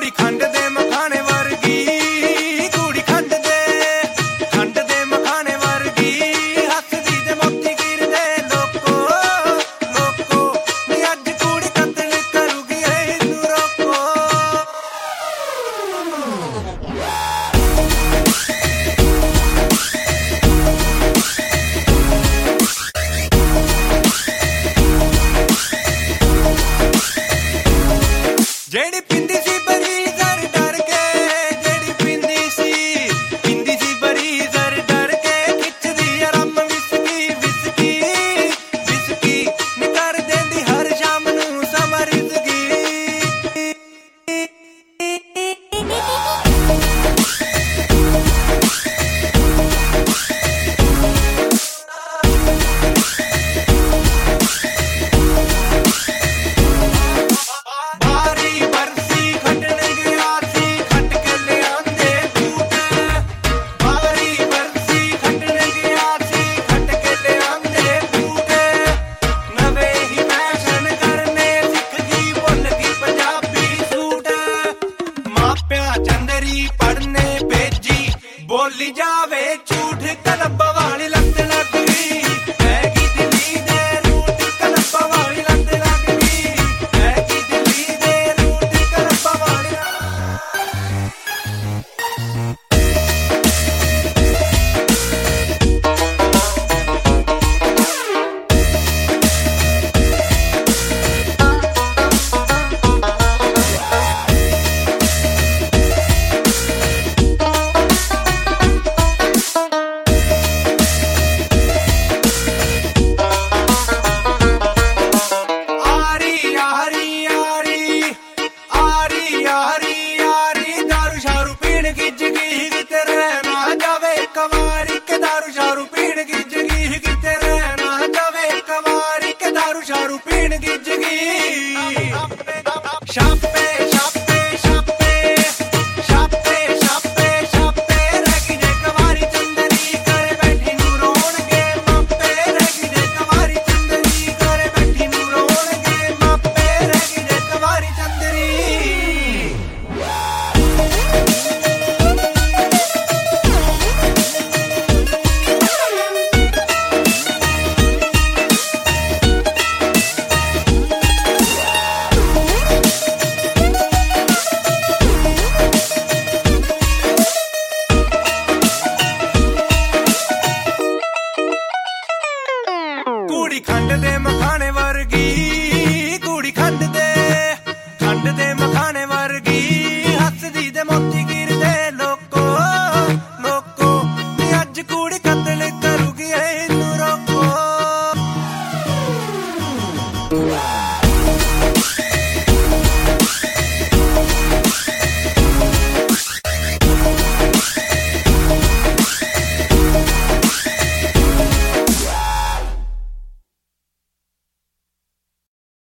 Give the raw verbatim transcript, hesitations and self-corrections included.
ਕੁੜੀ ਖੰਡ ਦੇ ਮਖਾਣੇ ਵਰਗੀ, ਕੁੜੀ ਖੰਡ ਦੇ ਖੰਡ ਦੇ ਮਖਾਣੇ ਵਰਗੀ, ਹੱਸਦੀ ਤੇ ਮੋਤੀ ਗਿਰਦੇ ਲੋਕੋ ਲੋਕੋ ਨੀ ਅੱਜ ਕੁੜੀ ਕਤਲ ਕਰੂਗੀ ਇਹਨੂੰ ਰੋਕੋ। ਜਿਹੜੀ ਪਿੰਦੀ ਸੀ ਬਰੀ ਜ਼ਰ ਡਰ ਕੇ, ਜਿਹੜੀ ਪਿੰਦੀ ਸੀ ਪਿੰਦੀ ਸੀ ਬਰੀ ਜ਼ਰ ਡਰ ਕੇ, ਖਿੱਚਦੀ ਆਰਾਮ ਵਿਸਕੀ ਵਿਸਕੀ ਵਿਸਕੀ ਨੀ ਕਰ ਦੇਂਦੀ ਹਰ ਸ਼ਾਮ ਨੂੰ ਸਮਰਿਜ਼ਗੀ। ਚੰਦਰੀ ਪੜਨੇ ਭੇਜੀ ਬੋਲੀ ਜਾਵੇ ਝੂਠ ਕਲੱਬ ਵਾਲੀ ਲੱਤ ਲੱਗ ਗਈ, ਹੈਗੀ ਦਿੱਲੀ ਦੇ ਰੂਟ ਕਲੱਬ ਵਾਲੀ ਲੱਤ ਲੱਗ ਗਈ, ਹੈਗੀ ਦਿੱਲੀ ਦੇ ਰੂਟ ਕਲੱਬ ਵਾਲੀ। ਛਾਪੇ ਛਾਪੇ ਛਾਪੇ ਛਾਪੇ ਛਾਪੇ ਛਾਪੇ ਰਹਿ ਗਈ ਜੇ ਕੁਵਾਰੀ ਚੰਦਰੀ ਘਰੇ ਬੈਠੀ ਨੂੰ ਰੋਣਗੇ ਮਾਪੇ, ਰਹਿ ਗਈ ਜੇ ਕੁਵਾਰੀ ਚੰਦਰੀ ਘਰੇ ਬੈਠੀ ਨੂੰ ਰੋਣਗੇ ਮਾਪੇ, ਰਹਿ ਗਈ ਜੇ ਕੁਵਾਰੀ ਚੰਦਰੀ। ਕੁੜੀ ਖੰਡ ਦੇ ਮਖਾਣੇ ਵਰਗੀ, ਕੁੜੀ ਖੰਡ ਦੇ ਖੰਡ ਦੇ ਮਖਾਣੇ ਵਰਗੀ, ਹੱਸਦੀ ਤੇ ਮੋਤੀ ਗਿਰਦੇ ਲੋਕੋ ਲੋਕੋ ਨੀ ਅੱਜ ਕੁੜੀ ਕਤਲ ਕਰੂਗੀ ਇਹਨੂੰ ਰੋਕੋ।